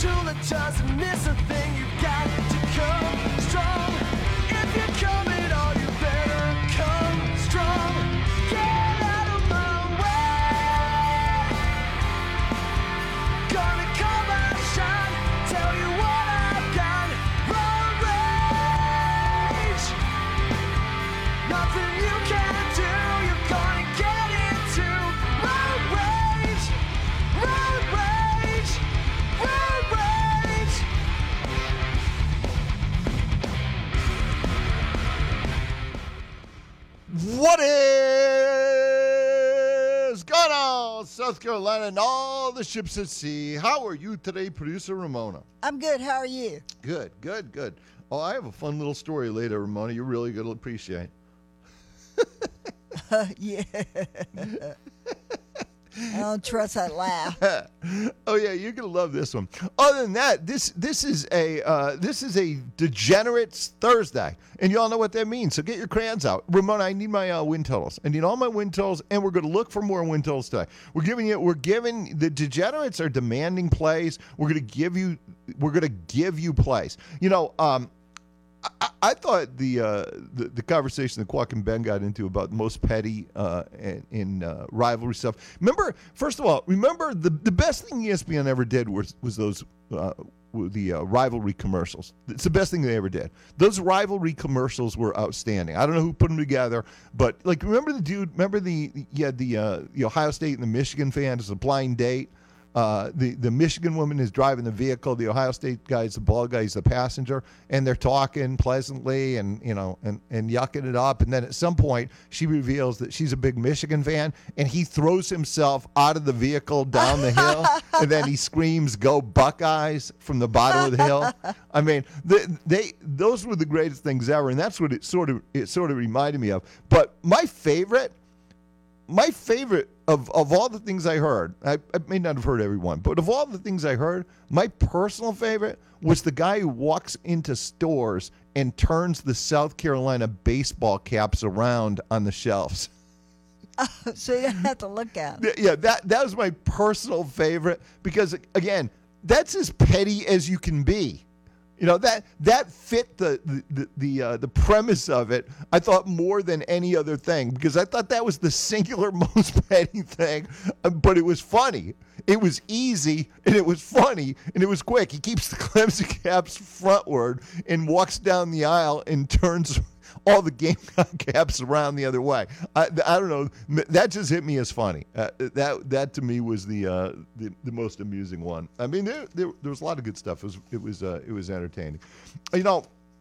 tool that doesn't miss a thing. You got to come strong. If you're coming on, you better come strong. Get out of my way. Gonna come out shine. Tell you what I've got. Road rage. Nothing you can do. You're gonna get into road rage. Road rage. Road rage. What is going on, South Carolina, and all the ships at sea? How are you today, producer Ramona? I'm good. How are you? Good. Oh, I have a fun little story later, Ramona. You're really going to appreciate. Yeah. I don't trust that laugh. Oh yeah, you're gonna love this one. Other than that, this is a Degenerates Thursday, and you all know what that means. So get your crayons out, Ramona. I need my wind totals. I need all my wind totals, and we're gonna look for more wind totals today. We're giving the Degenerates are demanding plays. We're gonna give you plays. You know, I thought the conversation that Quack and Ben got into about most petty in rivalry stuff. First of all, remember the best thing ESPN ever did was those the rivalry commercials. It's the best thing they ever did. Those rivalry commercials were outstanding. I don't know who put them together, but like remember the Ohio State and the Michigan fan as a blind date. The Michigan woman is driving the vehicle. The Ohio State guy is the bald guy. He's the passenger, and they're talking pleasantly and yucking it up. And then at some point, she reveals that she's a big Michigan fan, and he throws himself out of the vehicle down the hill, and then he screams, "Go Buckeyes!" from the bottom of the hill. I mean, those were the greatest things ever, and that's what it sort of reminded me of. But my favorite of all the things I heard, I may not have heard every one, but of all the things I heard, my personal favorite was the guy who walks into stores and turns the South Carolina baseball caps around on the shelves. So you have to look at it. Yeah, that was my personal favorite because, again, that's as petty as you can be. You know, that fit the premise of it, I thought, more than any other thing, because I thought that was the singular most petty thing, but it was funny. It was easy, and it was funny, and it was quick. He keeps the Clemson caps frontward and walks down the aisle and turns all the Gamecock caps around the other way. I don't know. That just hit me as funny. That to me was the most amusing one. I mean, there was a lot of good stuff. It was entertaining. You know.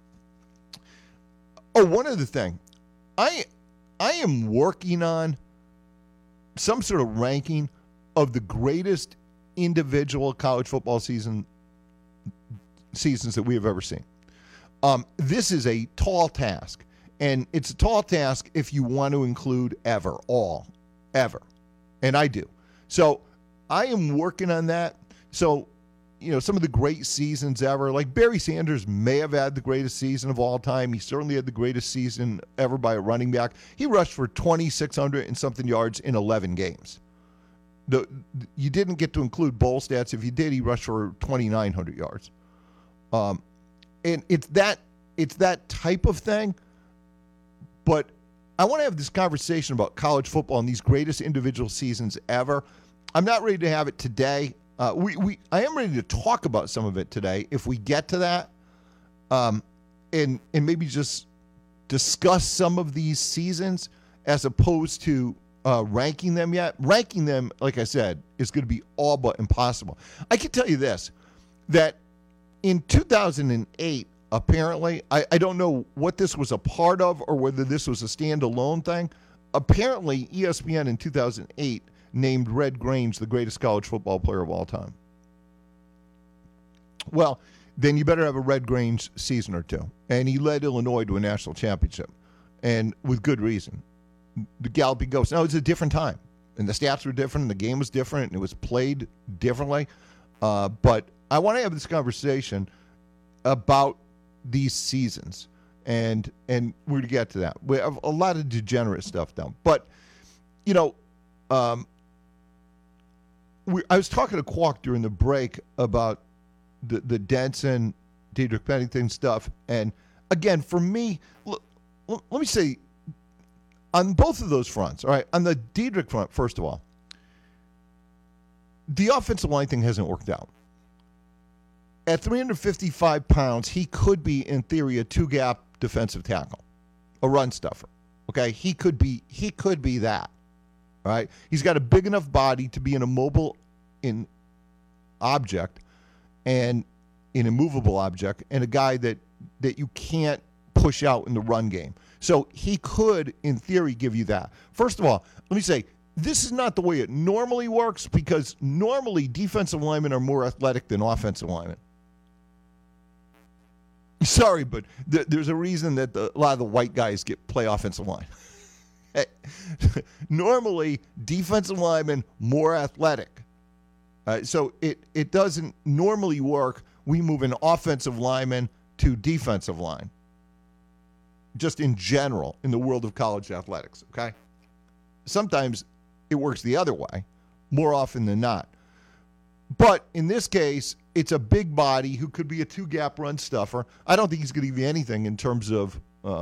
Oh, one other thing, I am working on some sort of ranking of the greatest individual college football seasons that we have ever seen. This is a tall task. And it's a tall task if you want to include ever. And I do. So I am working on that. So, you know, some of the great seasons ever, like Barry Sanders may have had the greatest season of all time. He certainly had the greatest season ever by a running back. He rushed for 2,600 and something yards in 11 games. You didn't get to include bowl stats. If you did, he rushed for 2,900 yards. And it's that type of thing. But I want to have this conversation about college football and these greatest individual seasons ever. I'm not ready to have it today. I am ready to talk about some of it today if we get to that, and maybe just discuss some of these seasons as opposed to ranking them yet. Ranking them, like I said, is going to be all but impossible. I can tell you this, that in 2008, apparently, I don't know what this was a part of or whether this was a standalone thing. Apparently, ESPN in 2008 named Red Grange the greatest college football player of all time. Well, then you better have a Red Grange season or two. And he led Illinois to a national championship, and with good reason. The Galloping Ghost. Now, it's a different time, and the stats were different, and the game was different, and it was played differently. But I want to have this conversation about these seasons, and we're going to get to that. We have a lot of degenerate stuff down, but you know, I was talking to Quack during the break about the Denson, Diedrich Pennington stuff. And again, for me, let me say, on both of those fronts, all right, on the Diedrich front, first of all, the offensive line thing hasn't worked out. At 355 pounds, he could be, in theory, a two-gap defensive tackle, a run stuffer. Okay, he could be that. All right, he's got a big enough body to be an immobile object and an immovable object, and a guy that you can't push out in the run game. So he could, in theory, give you that. First of all, let me say, this is not the way it normally works, because normally defensive linemen are more athletic than offensive linemen. Sorry, but there's a reason that a lot of the white guys play offensive line. Normally, defensive linemen more athletic. So it doesn't normally work. We move an offensive lineman to defensive line. Just in general, in the world of college athletics, okay? Sometimes it works the other way, more often than not. But in this case, it's a big body who could be a two-gap run stuffer. I don't think he's going to give you anything in terms of,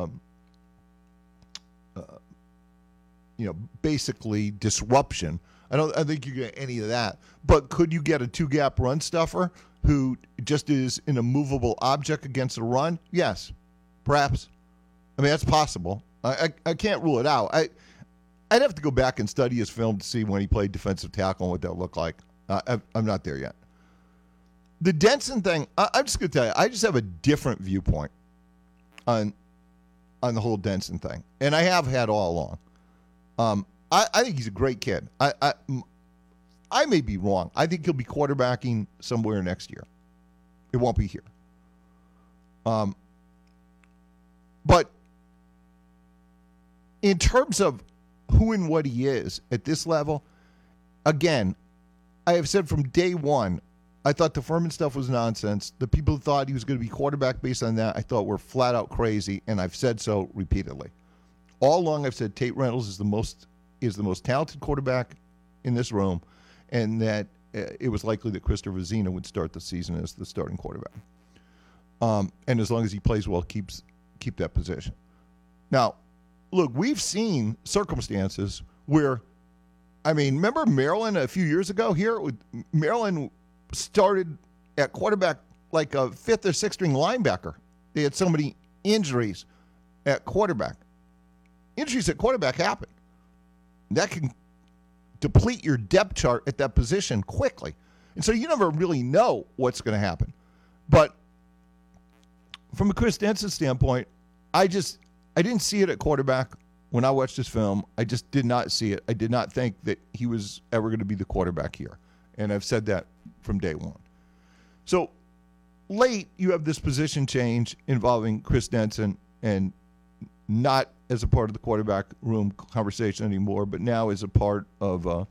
basically disruption. I think you get any of that. But could you get a two-gap run stuffer who just is an immovable object against a run? Yes, perhaps. I mean, that's possible. I can't rule it out. I'd have to go back and study his film to see when he played defensive tackle and what that looked like. I'm not there yet. The Denson thing, I'm just going to tell you, I just have a different viewpoint on the whole Denson thing, and I have had all along. I think he's a great kid. I may be wrong. I think he'll be quarterbacking somewhere next year. It won't be here. But in terms of who and what he is at this level, again, I have said from day one, I thought the Furman stuff was nonsense. The people who thought he was going to be quarterback based on that, I thought were flat out crazy, and I've said so repeatedly. All along, I've said Tate Reynolds is the most talented quarterback in this room, and that it was likely that Christopher Vezina would start the season as the starting quarterback. And as long as he plays well, keep that position. Now, look, we've seen circumstances where, remember Maryland a few years ago here? Maryland started at quarterback like a fifth or sixth string linebacker. They had so many injuries at quarterback. Injuries at quarterback happen. That can deplete your depth chart at that position quickly. And so you never really know what's going to happen. But from a Chris Denson standpoint, I didn't see it at quarterback when I watched this film. I just did not see it. I did not think that he was ever going to be the quarterback here. And I've said that from day one. So late, you have this position change involving Chris Denson, and not as a part of the quarterback room conversation anymore, but now as a part of a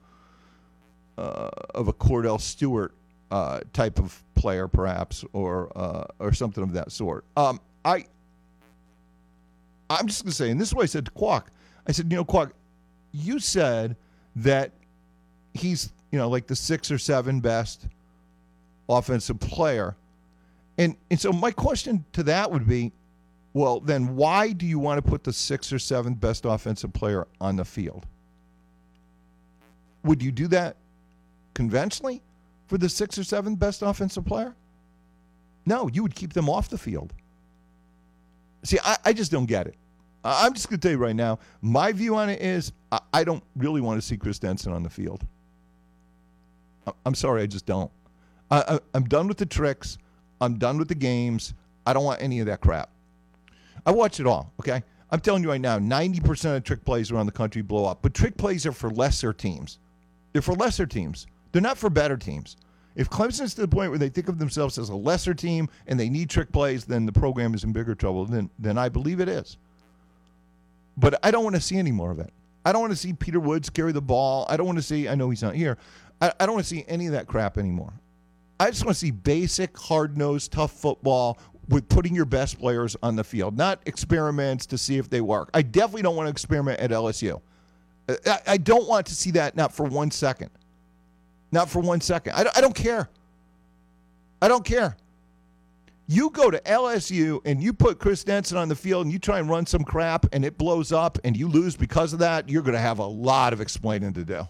Cordell Stewart type of player, perhaps, or something of that sort. I'm just going to say, and this is what I said to Quack. I said, Quack, you said that he's, like the 6 or 7 best offensive player. And so my question to that would be, well, then why do you want to put the 6th or 7th best offensive player on the field? Would you do that conventionally for the 6th or 7th best offensive player? No, you would keep them off the field. See, I just don't get it. I'm just going to tell you right now, my view on it is I don't really want to see Chris Denson on the field. I'm sorry, I just don't. I'm done with the tricks. I'm done with the games. I don't want any of that crap. I watch it all, okay? I'm telling you right now, 90% of trick plays around the country blow up. But trick plays are for lesser teams. They're for lesser teams. They're not for better teams. If Clemson's to the point where they think of themselves as a lesser team and they need trick plays, then the program is in bigger trouble than I believe it is. But I don't want to see any more of it. I don't want to see Peter Woods carry the ball. I don't want to see, I know he's not here, I don't want to see any of that crap anymore. I just want to see basic, hard-nosed, tough football with putting your best players on the field, not experiments to see if they work. I definitely don't want to experiment at LSU. I don't want to see that, not for 1 second. Not for 1 second. I don't care. I don't care. You go to LSU and you put Chris Denson on the field and you try and run some crap and it blows up and you lose because of that, you're going to have a lot of explaining to do.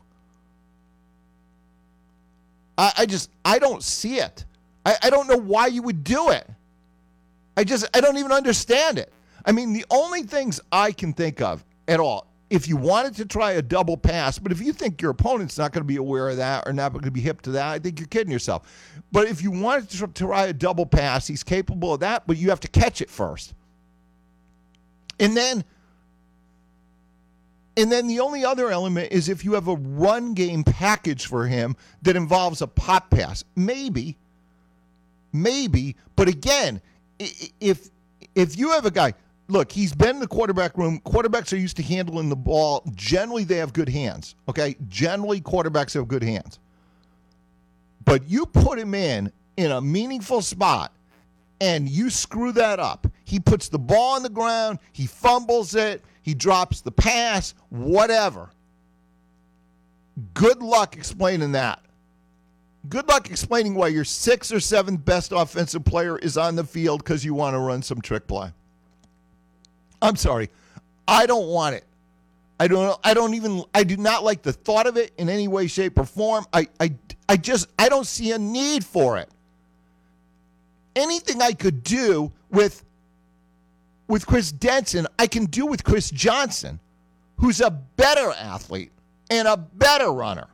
I don't see it. I don't know why you would do it. I don't even understand it. I mean, the only things I can think of at all, if you wanted to try a double pass, but if you think your opponent's not going to be aware of that or not going to be hip to that, I think you're kidding yourself. But if you wanted to try a double pass, he's capable of that, but you have to catch it first. And then the only other element is if you have a run game package for him that involves a pop pass. Maybe. But again, if you have a guy, look, he's been in the quarterback room. Quarterbacks are used to handling the ball. Generally, they have good hands, okay? Generally, quarterbacks have good hands. But you put him in a meaningful spot, and you screw that up. He puts the ball on the ground. He fumbles it. He drops the pass, whatever. Good luck explaining that. Good luck explaining why your 6th or 7th best offensive player is on the field because you want to run some trick play. I'm sorry. I don't want it. I do not like the thought of it in any way, shape, or form. I don't see a need for it. Anything I could do with Chris Denson, I can do with Chris Johnson, who's a better athlete and a better runner.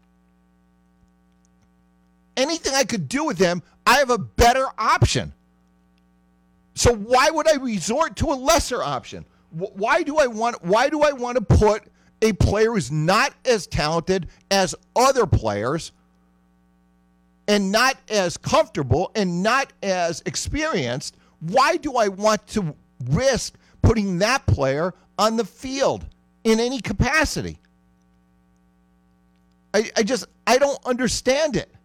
Anything I could do with him, I have a better option. So why would I resort to a lesser option? Why do I want to put a player who's not as talented as other players and not as comfortable and not as experienced? Why do I want to risk putting that player on the field in any capacity? I don't understand it.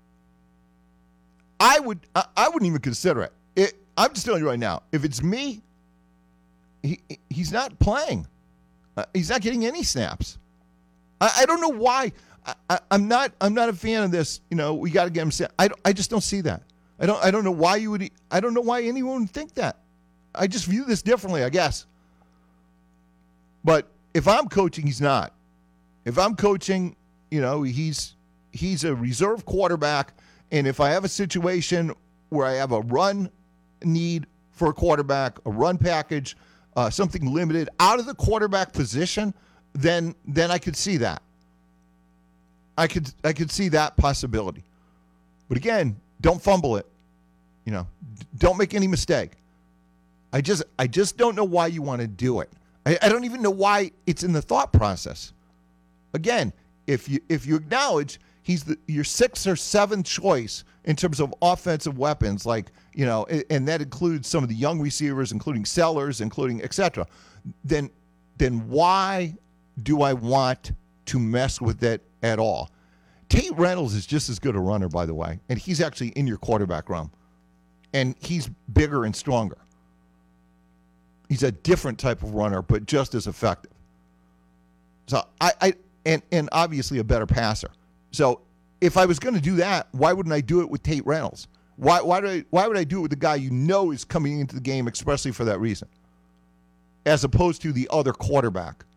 I wouldn't even consider it. I'm just telling you right now, if it's me, he's not playing. He's not getting any snaps. I don't know why. I'm not a fan of this. You know, we got to get him snaps. I just don't see that. I don't know why you would. I don't know why anyone would think that. I just view this differently, I guess. But if I'm coaching, he's not. If I'm coaching, you know, he's a reserve quarterback. And if I have a situation where I have a run need for a quarterback, a run package, something limited out of the quarterback position, then I could see that. I could see that possibility. But again, don't fumble it. You know, don't make any mistake. I just don't know why you want to do it. I don't even know why it's in the thought process. Again, if you acknowledge he's your 6th or 7th choice in terms of offensive weapons, like, you know, and that includes some of the young receivers, including Sellers, including et cetera, then why do I want to mess with it at all? Tate Reynolds is just as good a runner, by the way, and he's actually in your quarterback room, and he's bigger and stronger. He's a different type of runner, but just as effective. So and obviously a better passer. So if I was going to do that, why wouldn't I do it with Tate Reynolds? Why would I do it with the guy you know is coming into the game expressly for that reason, as opposed to the other quarterback?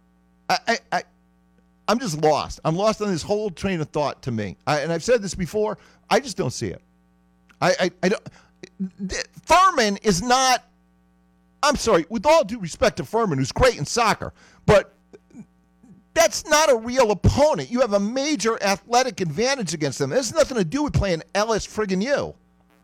I'm just lost. I'm lost on this whole train of thought to me. And I've said this before. I just don't see it. I don't. Furman is not. I'm sorry. With all due respect to Furman, who's great in soccer, but that's not a real opponent. You have a major athletic advantage against them. It has nothing to do with playing Ellis friggin' U.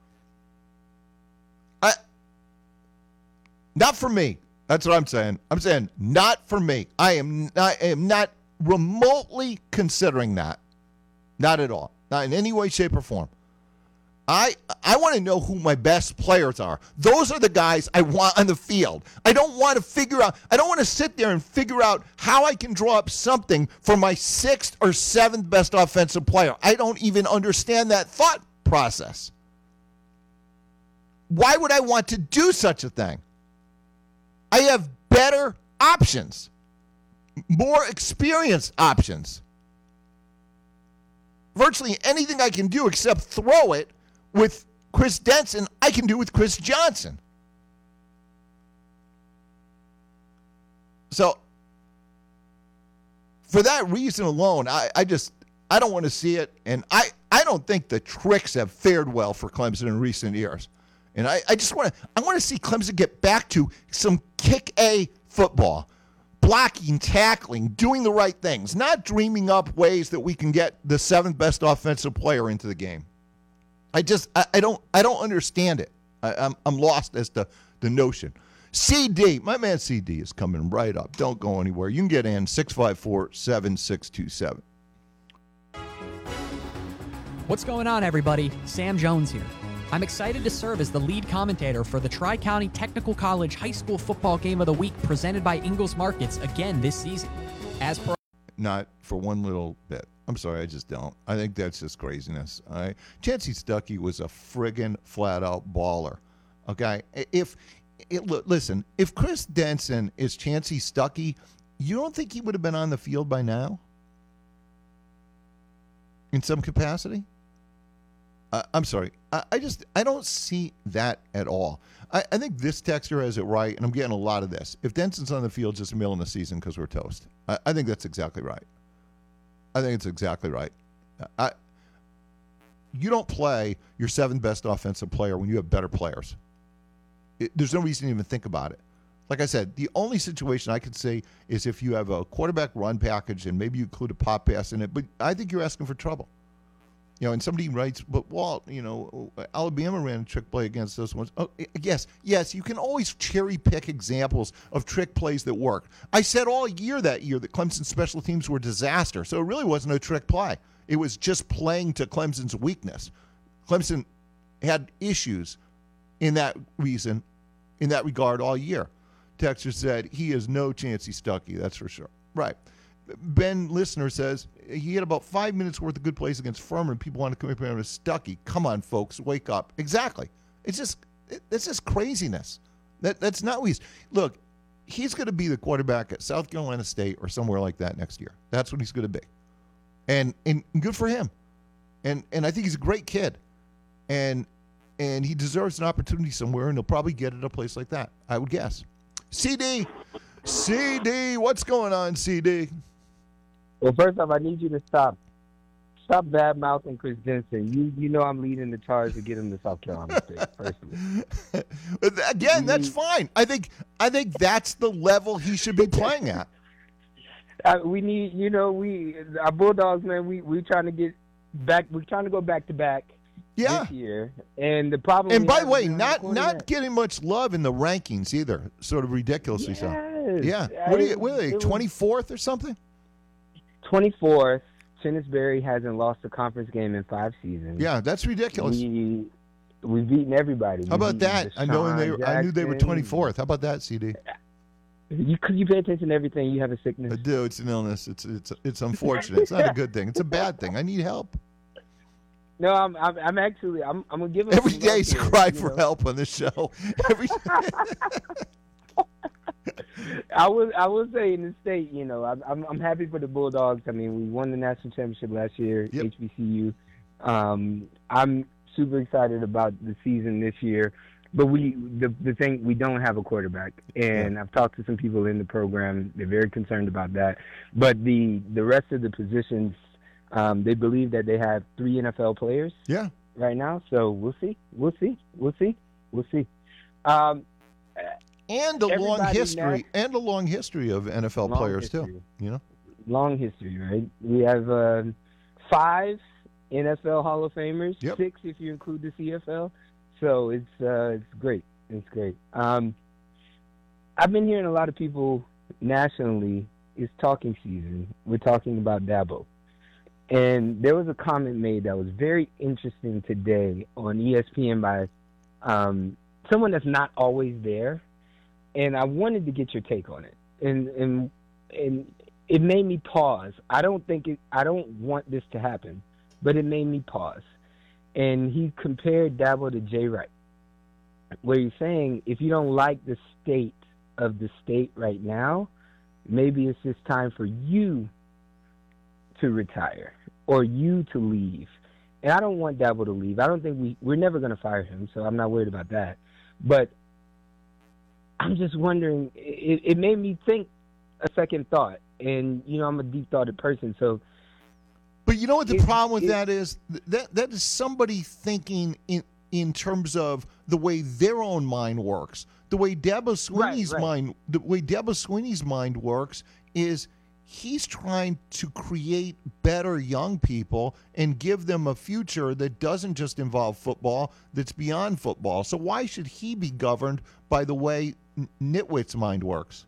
Not for me. That's what I'm saying. I'm saying not for me. I am not remotely considering that. Not at all. Not in any way, shape, or form. I want to know who my best players are. Those are the guys I want on the field. I don't want to sit there and figure out how I can draw up something for my 6th or 7th best offensive player. I don't even understand that thought process. Why would I want to do such a thing? I have better options, more experienced options. Virtually anything I can do except throw it with Chris Denson, I can do with Chris Johnson. So, for that reason alone, I don't want to see it, and I don't think the tricks have fared well for Clemson in recent years. And I want to see Clemson get back to some kick-A football, blocking, tackling, doing the right things, not dreaming up ways that we can get the seventh best offensive player into the game. I don't understand it. I'm lost as to the notion. CD, my man CD is coming right up. Don't go anywhere. You can get in 654-7627. What's going on, everybody? Sam Jones here. I'm excited to serve as the lead commentator for the Tri-County Technical College High School Football Game of the Week presented by Ingalls Markets again this season. As per Not for one little bit. I'm sorry, I just don't. I think that's just craziness. All right? Chancey Stuckey was a friggin' flat-out baller. Okay? Listen, if Chris Denson is Chancey Stuckey, you don't think he would have been on the field by now? In some capacity? I'm sorry. I don't see that at all. I think this texter has it right, and I'm getting a lot of this. If Denson's on the field, just middle in the season because we're toast. I think that's exactly right. I think it's exactly right. You don't play your seventh best offensive player when you have better players. There's no reason to even think about it. Like I said, the only situation I could say is if you have a quarterback run package and maybe you include a pop pass in it, but I think you're asking for trouble. You know, and somebody writes, but Walt, you know, Alabama ran a trick play against those ones. Oh, yes, you can always cherry pick examples of trick plays that work. I said all year that Clemson's special teams were a disaster, so it really wasn't a trick play. It was just playing to Clemson's weakness. Clemson had issues in that regard all year. Texter said he is no Chancey Stuckey, that's for sure. Right. Ben Listener says he had about 5 minutes worth of good plays against Furman. People want to compare him to Stuckey. Come on, folks, wake up. Exactly. It's just craziness. That's not what look. He's going to be the quarterback at South Carolina State or somewhere like that next year. That's what he's going to be, and good for him. And I think he's a great kid, and he deserves an opportunity somewhere, and he'll probably get it at a place like that, I would guess. CD, what's going on, CD? Well, first off, I need you to stop bad-mouthing Chris Denson. You know I'm leading the charge to get him to South Carolina State, personally. Again, that's fine. I think that's the level he should be playing at. We need, our Bulldogs, man, we're trying to get back. We're trying to go back-to-back this year. And the problem. And by the way, not getting much love in the rankings either. Sort of ridiculously so. Yeah. What are they, 24th or something? 24th. Finisbury hasn't lost a conference game in 5 seasons. Yeah, that's ridiculous. We've beaten everybody. How about that? I knew they were 24th. How about that, CD? You pay attention to everything. You have a sickness. I do. It's an illness. It's unfortunate. It's not a good thing. It's a bad thing. I need help. No, I'm gonna give him every day's a cry for help on this show. Every I will say in the state, I'm happy for the Bulldogs. I mean, we won the national championship last year, yep. HBCU. I'm super excited about the season this year, but the thing, we don't have a quarterback, and I've talked to some people in the program. They're very concerned about that. But the rest of the positions, they believe that they have 3 NFL players. Yeah. Right now, so we'll see. And a long history, of NFL players too. Long history, right? We have 5 NFL Hall of Famers, 6 if you include the CFL. So it's great. It's great. I've been hearing a lot of people nationally. It's talking season. We're talking about Dabo, and there was a comment made that was very interesting today on ESPN by someone that's not always there. And I wanted to get your take on it, and it made me pause. I don't want this to happen, but it made me pause. And he compared Dabo to Jay Wright, where he's saying if you don't like the state of the state right now, maybe it's just time for you to retire or you to leave. and I don't want Dabo to leave. I don't think we're never going to fire him, so I'm not worried about that. But I'm just wondering, it made me think a second thought. And, I'm a deep-thoughted person, so. But you know what the problem with that is? That is somebody thinking in terms of the way their own mind works. The way Dabo Swinney's mind works is he's trying to create better young people and give them a future that doesn't just involve football, that's beyond football. So why should he be governed by the way Nitwit's mind works?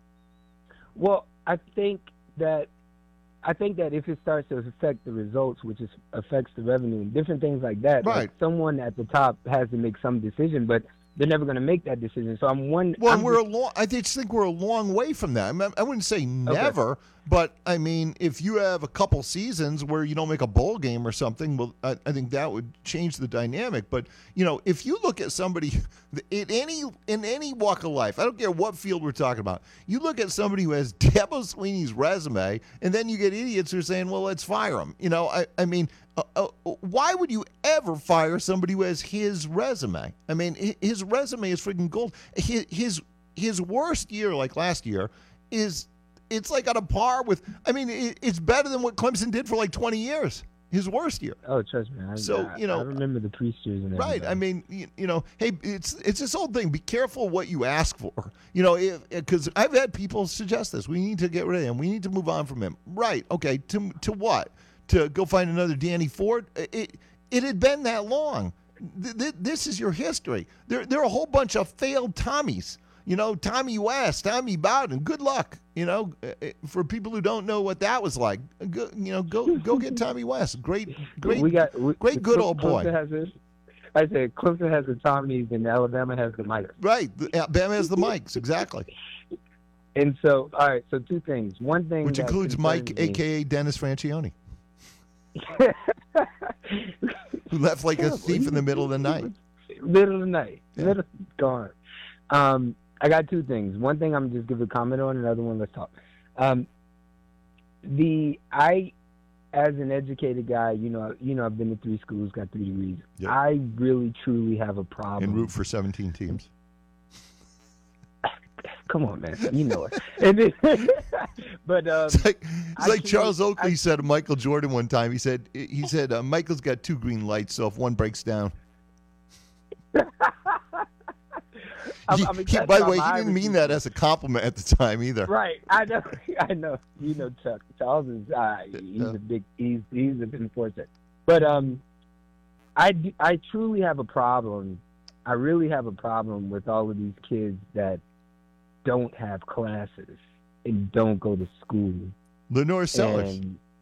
Well, I think that if it starts to affect the results, which affects the revenue and different things like that, right. Like someone at the top has to make some decision, but they're never going to make that decision. So I'm wondering. Well, I just think we're a long way from that. I wouldn't say never, but I mean, if you have a couple seasons where you don't make a bowl game or something, well, I think that would change the dynamic. But if you look at somebody in any walk of life, I don't care what field we're talking about, you look at somebody who has Dabo Swinney's resume, and then you get idiots who are saying, "Well, let's fire him." I mean. Why would you ever fire somebody who has his resume? I mean, his resume is freaking gold. His worst year, like last year, it's like on a par with. I mean, it's better than what Clemson did for like 20 years. His worst year. Oh, trust me. I remember the Priest years and everything. Right. I mean, hey, it's this whole thing. Be careful what you ask for. Because I've had people suggest this. We need to get rid of him. We need to move on from him. Right. Okay. To what? To go find another Danny Ford? It had been that long. This is your history. There are a whole bunch of failed Tommies. Tommy West, Tommy Bowden. Good luck. For people who don't know what that was like, go get Tommy West. Great good old boy. I said Clemson has the Tommies and Alabama has the Mikes. Right, Alabama has the Mikes. Exactly. And so, all right. So two things. One thing, which includes Mike, aka Dennis Franchione. Who left like a thief in the middle of the night. Yeah. Gone. I got two things. One thing I'm just give a comment on. Another one, let's talk. As an educated guy, I've been to 3 schools, got 3 degrees. Yep. I really truly have a problem. And root for 17 teams. Come on, man. You know it. But it's like Charles Oakley said to Michael Jordan one time. He said Michael's got 2 green lights, so if one breaks down. By the way, he didn't mean that as a compliment at the time either. Right. I know. Chuck. Charles is he's a big enforcer. But I truly have a problem. I really have a problem with all of these kids that don't have classes and don't go to school. Lenore Sellers.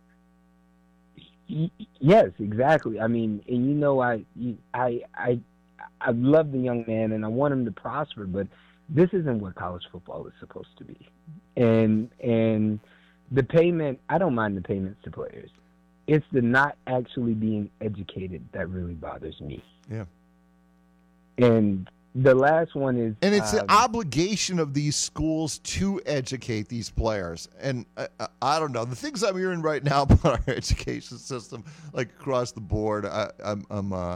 Yes, exactly. I mean, and I love the young man and I want him to prosper, but this isn't what college football is supposed to be. And the payment, I don't mind the payments to players. It's the not actually being educated that really bothers me. Yeah. And the last one is... And it's the obligation of these schools to educate these players. And I don't know. The things I'm hearing right now about our education system, like across the board, I'm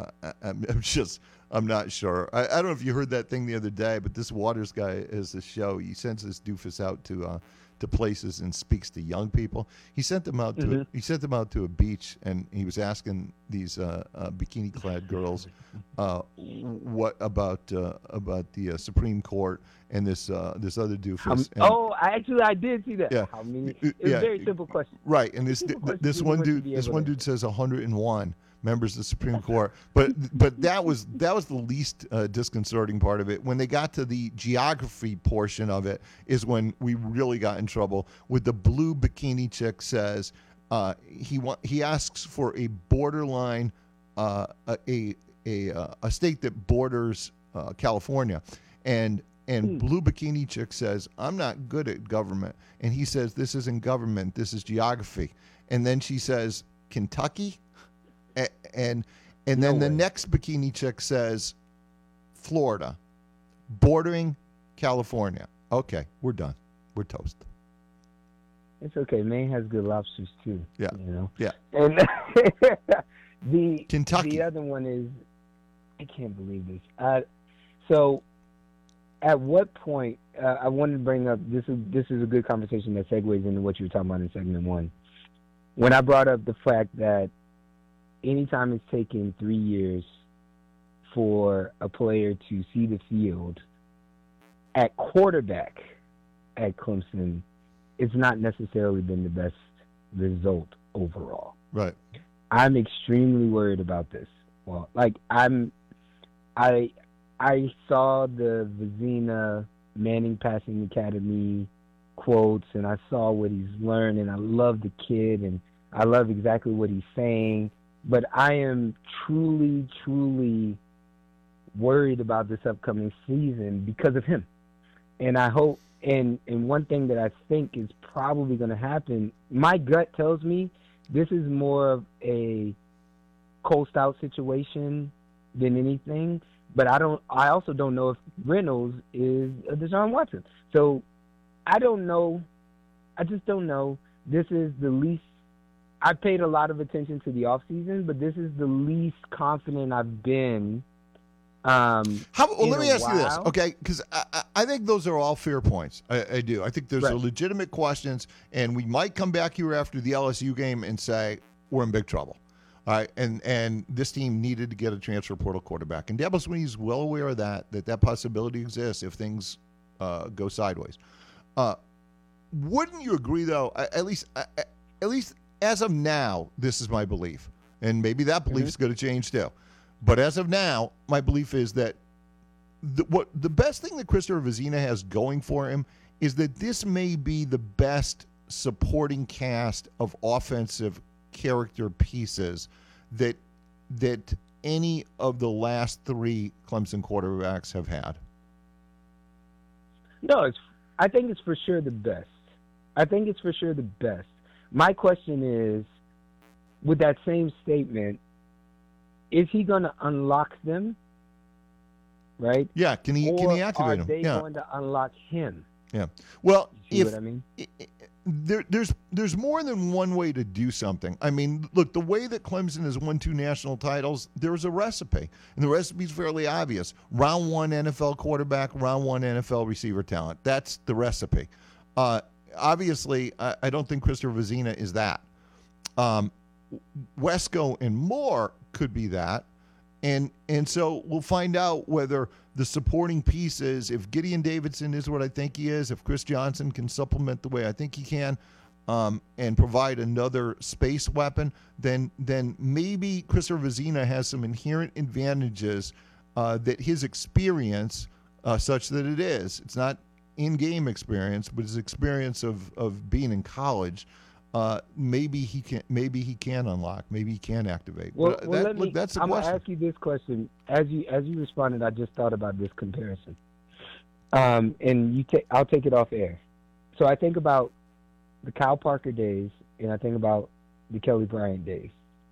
not sure. I don't know if you heard that thing the other day, but this Waters guy has a show. He sends this doofus out to places and speaks to young people. He sent them out to a beach, and he was asking these bikini-clad girls what about the Supreme Court and this other doofus. I did see that. Yeah. It's a very simple question. Right, and this one dude says 101 members of the Supreme Court, but that was the least disconcerting part of it. When they got to the geography portion of it is when we really got in trouble. With the blue bikini chick says he asks for a borderline a state that borders California, and blue bikini chick says, I'm not good at government, and he says, this isn't government, this is geography, and then she says, Kentucky. And then the next bikini chick says, Florida, bordering California. Okay, we're done. We're toast. It's okay. Maine has good lobsters too. Yeah. Yeah. And The Kentucky. The other one is, I can't believe this. So, at what point? I wanted to bring up this is a good conversation that segues into what you were talking about in segment one. When I brought up the fact that anytime it's taken 3 years for a player to see the field at quarterback at Clemson, it's not necessarily been the best result overall. Right. I'm extremely worried about this. Well, like I saw the Vizina Manning Passing Academy quotes, and I saw what he's learned, and I love the kid, and I love exactly what he's saying. But I am truly, truly worried about this upcoming season because of him. And I hope, and one thing that I think is probably going to happen, my gut tells me this is more of a Cole Stout situation than anything. But I also don't know if Reynolds is a Deshaun Watson. So I don't know. I just don't know. This is the least. I paid a lot of attention to the offseason, but this is the least confident I've been. Let me ask you this, okay? Because I think those are all fair points. I do. I think those are legitimate questions, and we might come back here after the LSU game and say we're in big trouble. All right, and this team needed to get a transfer portal quarterback, and Dabo Swinney's well aware of that possibility exists if things go sideways. Wouldn't you agree, though? At least as of now, this is my belief, and maybe that belief is going to change too. But as of now, my belief is that the best thing that Christopher Vizina has going for him is that this may be the best supporting cast of offensive character pieces that any of the last 3 Clemson quarterbacks have had. No, I think it's for sure the best. My question is, with that same statement, is he going to unlock them? Right? Yeah. Can he activate them? Are they going to unlock him? Yeah. Well, you see what I mean? There's more than one way to do something. I mean, look, the way that Clemson has won 2 national titles, there's a recipe, and the recipe is fairly obvious. Round 1 NFL quarterback, round 1 NFL receiver talent. That's the recipe. Obviously, I don't think Christopher Vizina is that. Wesco and Moore could be that. And so we'll find out whether the supporting pieces, if Gideon Davidson is what I think he is, if Chris Johnson can supplement the way I think he can, and provide another space weapon, then maybe Christopher Vizina has some inherent advantages that his experience, such that it is. It's not in-game experience, but his experience of being in college. Maybe he can unlock. Maybe he can activate. Well, that's the question. I'm gonna ask you this question. As you responded, I just thought about this comparison. And I'll take it off air. So I think about the Kyle Parker days, and I think about the Kelly Bryant days.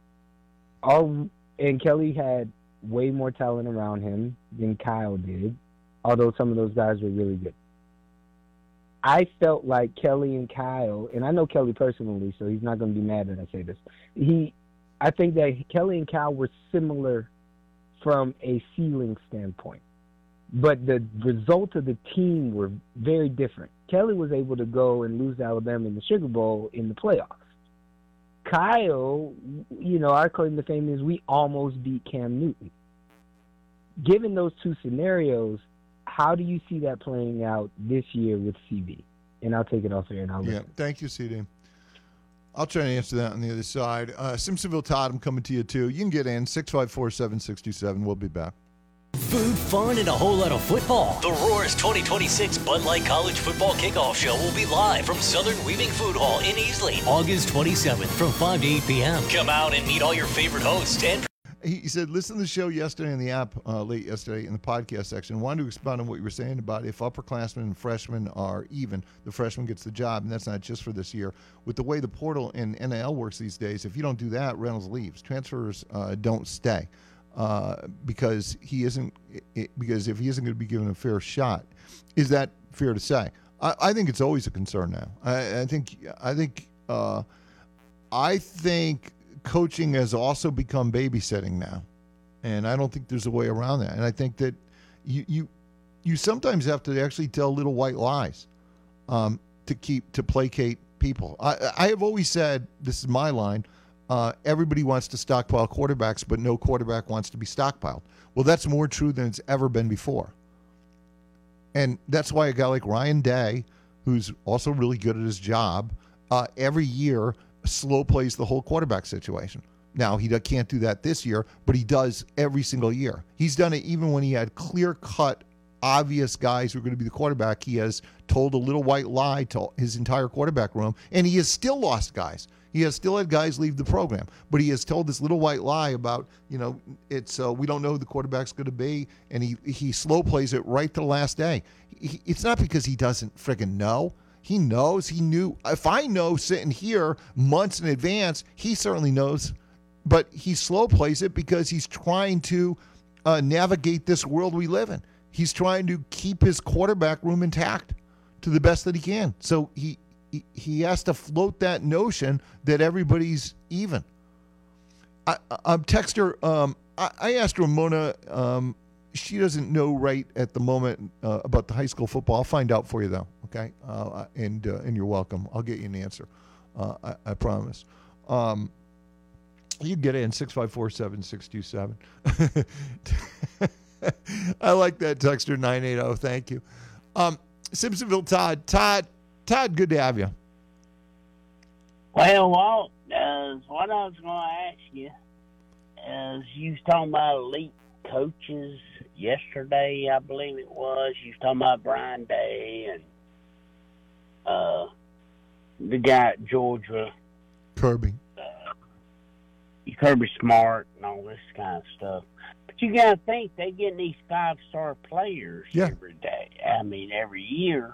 And Kelly had way more talent around him than Kyle did, although some of those guys were really good. I felt like Kelly and Kyle, and I know Kelly personally, so he's not going to be mad that I say this. I think that Kelly and Kyle were similar from a ceiling standpoint, but the result of the team were very different. Kelly was able to go and lose to Alabama in the Sugar Bowl in the playoffs. Kyle, our claim to fame is we almost beat Cam Newton. Given those 2 scenarios, how do you see that playing out this year with CB? And I'll take it off there and I'll listen. Thank you, CD. I'll try to answer that on the other side. Simpsonville Todd, I'm coming to you too. You can get in 654-7627. We'll be back. Food, fun, and a whole lot of football. The Roar's 2026 Bud Light College Football Kickoff Show will be live from Southern Weaving Food Hall in Easley, August 27th from 5 to 8 p.m. Come out and meet all your favorite hosts and He said, listen to the show yesterday in the app, late yesterday in the podcast section. Wanted to expound on what you were saying about if upperclassmen and freshmen are even, the freshman gets the job, and that's not just for this year. With the way the portal and NIL works these days, if you don't do that, Reynolds leaves. Transfers don't stay because if he isn't going to be given a fair shot. Is that fair to say? I think it's always a concern now. I think coaching has also become babysitting now, and I don't think there's a way around that. And I think that you sometimes have to actually tell little white lies to placate people. I have always said, this is my line, everybody wants to stockpile quarterbacks, but no quarterback wants to be stockpiled. Well, that's more true than it's ever been before. And that's why a guy like Ryan Day, who's also really good at his job, every year slow plays the whole quarterback situation. Now, he can't do that this year, but he does every single year. He's done it even when he had clear-cut, obvious guys who are going to be the quarterback. He has told a little white lie to his entire quarterback room, and he has still lost guys. He has still had guys leave the program, but he has told this little white lie about, it's we don't know who the quarterback's going to be, and he slow plays it right to the last day. It's not because he doesn't friggin' know. He knows. He knew. If I know sitting here months in advance, he certainly knows, but he slow plays it because he's trying to navigate this world we live in. He's trying to keep his quarterback room intact to the best that he can. So he has to float that notion that everybody's even. I text her. I asked Ramona. She doesn't know right at the moment about the high school football. I'll find out for you though. Okay, and you're welcome. I'll get you an answer. I promise. You can get it in 654-7627. I like that texter 980. Thank you. Simpsonville Todd, good to have you. Well, Walt, what I was going to ask you is you was talking about elite coaches yesterday, I believe it was. You was talking about Brian Day and the guy at Georgia. Kirby Smart and all this kind of stuff. But you got to think they're getting these 5-star players every day. I mean, every year.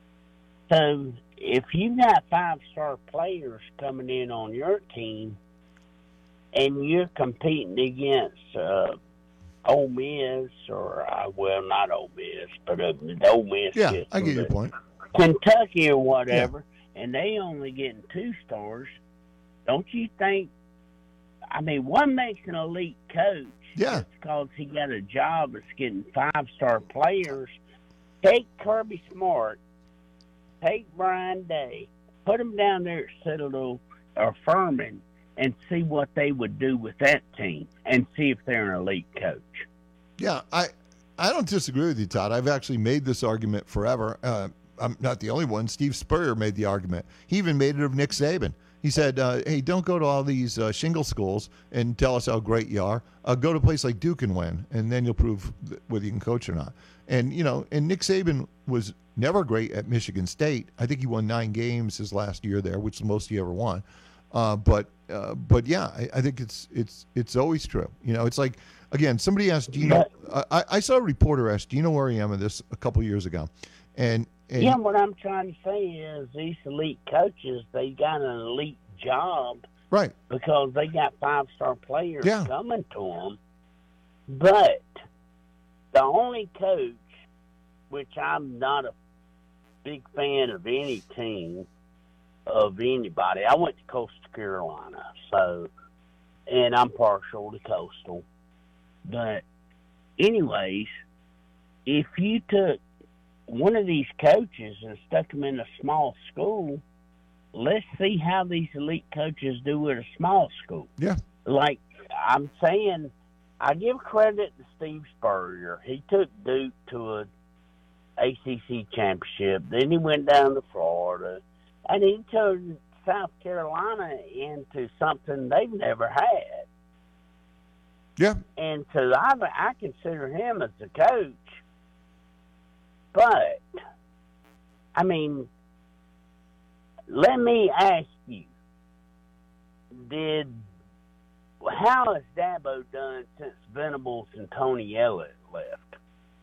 So if you got 5-star players coming in on your team and you're competing against Ole Miss or, not Ole Miss, but Ole Miss. Yeah, I get your point. Kentucky or whatever, and they only getting 2 stars, don't you think? I mean, one makes an elite coach. Yeah. It's because he got a job that's getting 5-star players. Take Kirby Smart, take Brian Day, put them down there at Citadel or Furman, and see what they would do with that team, and see if they're an elite coach. Yeah, I don't disagree with you, Todd. I've actually made this argument forever. I'm not the only one. Steve Spurrier made the argument. He even made it of Nick Saban. He said, hey, don't go to all these shingle schools and tell us how great you are. Go to a place like Duke and win, and then you'll prove whether you can coach or not. And, and Nick Saban was never great at Michigan State. I think he won 9 games his last year there, which is the most he ever won. But yeah, I think it's always true. It's like, again, somebody asked Gino. I saw a reporter ask Gino Auriemma this a couple years ago. And yeah, what I'm trying to say is these elite coaches, they got an elite job. Right. Because they got 5-star players coming to them. But the only coach, which I'm not a big fan of any team, of anybody. I went to Coastal Carolina, and I'm partial to Coastal. But anyways, if you took one of these coaches and stuck them in a small school, let's see how these elite coaches do at a small school. Yeah. Like I'm saying, I give credit to Steve Spurrier. He took Duke to a ACC championship. Then he went down to Florida. And he turned South Carolina into something they've never had. Yeah. And so I consider him as a coach. But, I mean, let me ask you, how has Dabo done since Venables and Tony Elliott left?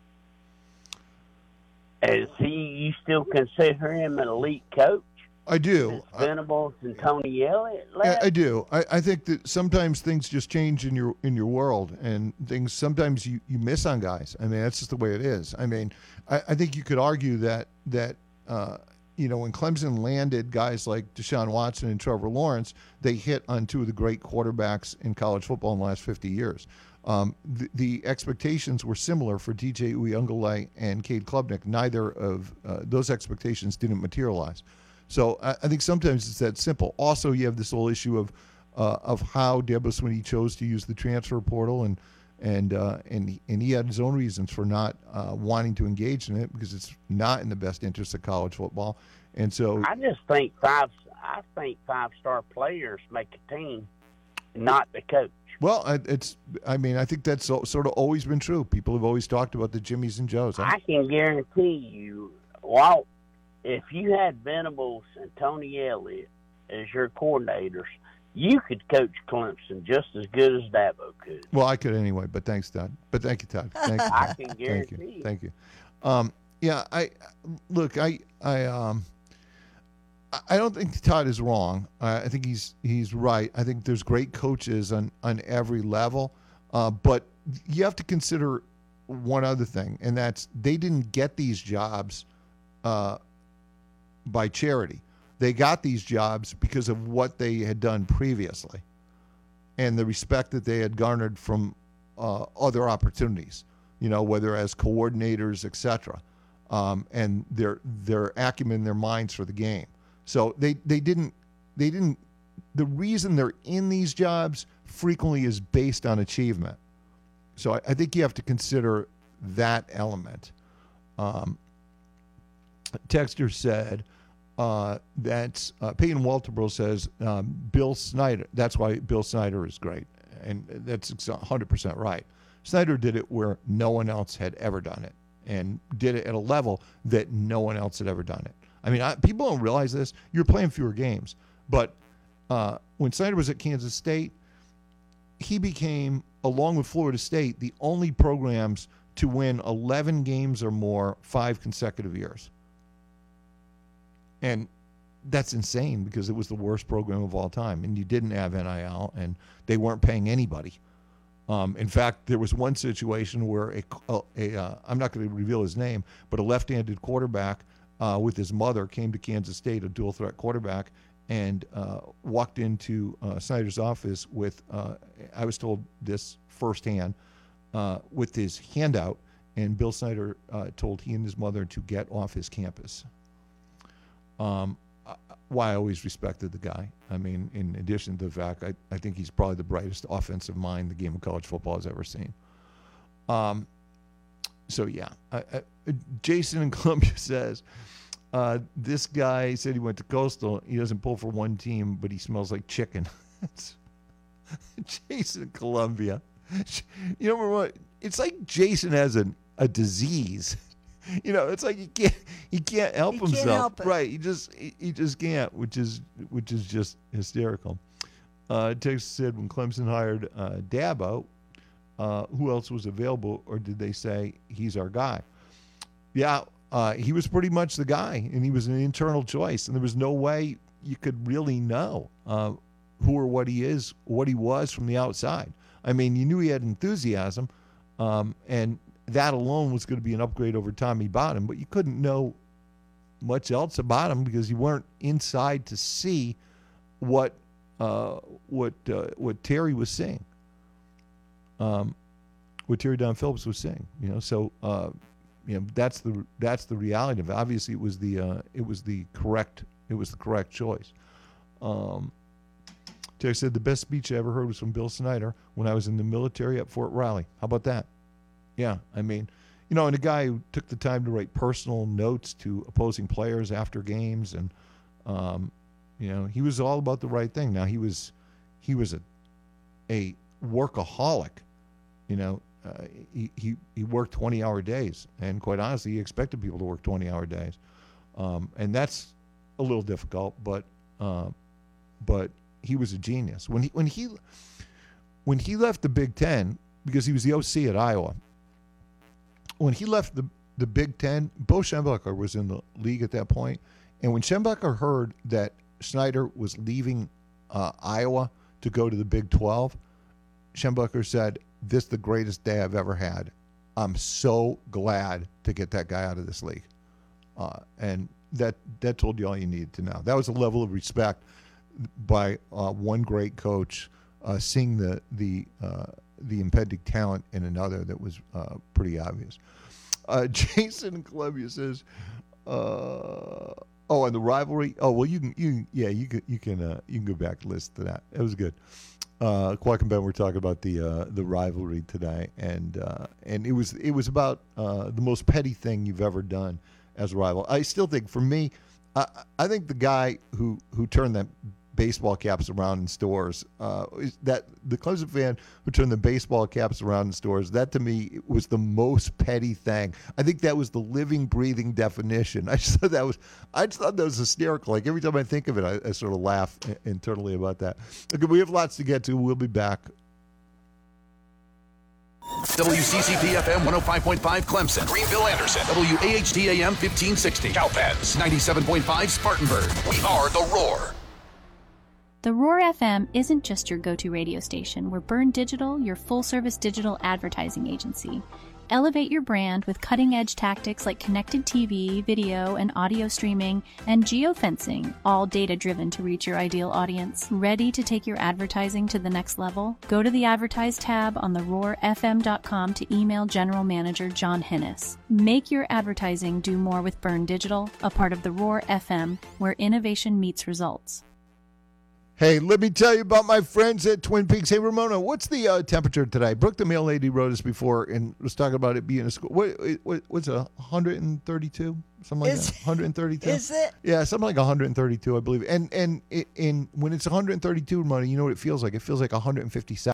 You still consider him an elite coach? I do. Venables and Tony Elliott left? I do. I think that sometimes things just change in your world, and things sometimes you miss on guys. I mean, that's just the way it is. I mean, I think you could argue that when Clemson landed guys like Deshaun Watson and Trevor Lawrence, they hit on two of the great quarterbacks in college football in the last 50 years. The expectations were similar for DJ Uiagalelei and Cade Klubnik. Neither of those expectations didn't materialize. So I think sometimes it's that simple. Also, you have this whole issue of how Dabo Swinney chose to use the transfer portal, and he had his own reasons for not wanting to engage in it, because it's not in the best interest of college football. And so I just think five-star players make a team, not the coach. Well, I think that's sort of always been true. People have always talked about the Jimmies and Joes. I can guarantee you, Walt, if you had Venables and Tony Elliott as your coordinators, you could coach Clemson just as good as Dabo could. Well, I could anyway, but thanks, Todd. But thank you, Todd. Thank you. I can guarantee. Thank you. I don't think Todd is wrong. I think he's right. I think there's great coaches on every level, but you have to consider one other thing, and that's they didn't get these jobs by charity. They got these jobs because of what they had done previously and the respect that they had garnered from other opportunities, whether as coordinators, etc., and their acumen, their minds for the game. So they didn't. The reason they're in these jobs frequently is based on achievement. So I think you have to consider that element. Texter said that Peyton Walterboro says Bill Snyder. That's why Bill Snyder is great, and that's 100% right. Snyder did it where no one else had ever done it, and did it at a level that no one else had ever done it. I mean, people don't realize this. You're playing fewer games. But when Snyder was at Kansas State, he became, along with Florida State, the only programs to win 11 games or more 5 consecutive years. And that's insane, because it was the worst program of all time. And you didn't have NIL, and they weren't paying anybody. In fact, there was one situation where I'm not going to reveal his name, but a left-handed quarterback with his mother came to Kansas State, a dual-threat quarterback, and walked into Snyder's office with, I was told this firsthand, with his handout, and Bill Snyder told he and his mother to get off his campus. Why I always respected the guy. I mean, in addition to the fact, I think he's probably the brightest offensive mind the game of college football has ever seen. So, yeah. Jason in Columbia says, this guy said he went to Coastal. He doesn't pull for one team, but he smells like chicken. Jason in Columbia. Remember what? It's like Jason has a disease. It's like he can't help himself. Can't help it. Right. He just can't, which is just hysterical. Texas said when Clemson hired Dabo, who else was available, or did they say he's our guy? Yeah, he was pretty much the guy, and he was an internal choice, and there was no way you could really know who or what he was from the outside. I mean, you knew he had enthusiasm, and that alone was going to be an upgrade over Tommy Bottom, but you couldn't know much else about him because you weren't inside to see what Terry was saying. What Terry Don Phillips was saying, so that's the reality of it. Obviously, it was the correct choice. Terry said the best speech I ever heard was from Bill Snyder when I was in the military at Fort Riley. How about that? Yeah, I mean, and a guy who took the time to write personal notes to opposing players after games, and he was all about the right thing. Now he was a workaholic. He worked 20-hour days, and quite honestly, he expected people to work 20-hour days, and that's a little difficult. But he was a genius when he left the Big Ten, because he was the OC at Iowa. When he left the Big Ten, Bo Schembechler was in the league at that point, and when Schembechler heard that Snyder was leaving Iowa to go to the Big 12, Schembechler said, "This is the greatest day I've ever had. I'm so glad to get that guy out of this league." And that told you all you needed to know. That was a level of respect by one great coach seeing the impending talent in another that was pretty obvious. Jason in Columbia says, and the rivalry. Oh well, you can go back and listen to that. It was good. Quack and Ben were talking about the rivalry today, and it was about the most petty thing you've ever done as a rival. I still think, for me, I think the guy who turned that baseball caps around in stores, that the Clemson fan who turned the baseball caps around in stores, that to me was the most petty thing. I think that was the living, breathing definition. I just thought that was hysterical. Like every time I think of it, I sort of laugh internally about that. Okay, we have lots to get to. We'll be back. WCCP FM 105.5 Clemson, Greenville, Anderson, WAHT AM 1560, Cowpens 97.5 Spartanburg. We are the Roar. The Roar FM isn't just your go-to radio station. We're Burn Digital, your full-service digital advertising agency. Elevate your brand with cutting-edge tactics like connected TV, video, and audio streaming, and geofencing, all data-driven to reach your ideal audience. Ready to take your advertising to the next level? Go to the Advertise tab on theroarfm.com to email General Manager John Hennis. Make your advertising do more with Burn Digital, a part of the Roar FM, where innovation meets results. Hey, let me tell you about my friends at Twin Peaks. Hey, Ramona, what's the temperature today? Brooke, the mail lady, wrote us before and was talking about it being a school. What's it, 132? Something like that? 132? Is it? Yeah, something like 132, I believe. And when it's 132, Ramona, you know what it feels like? It feels like 157.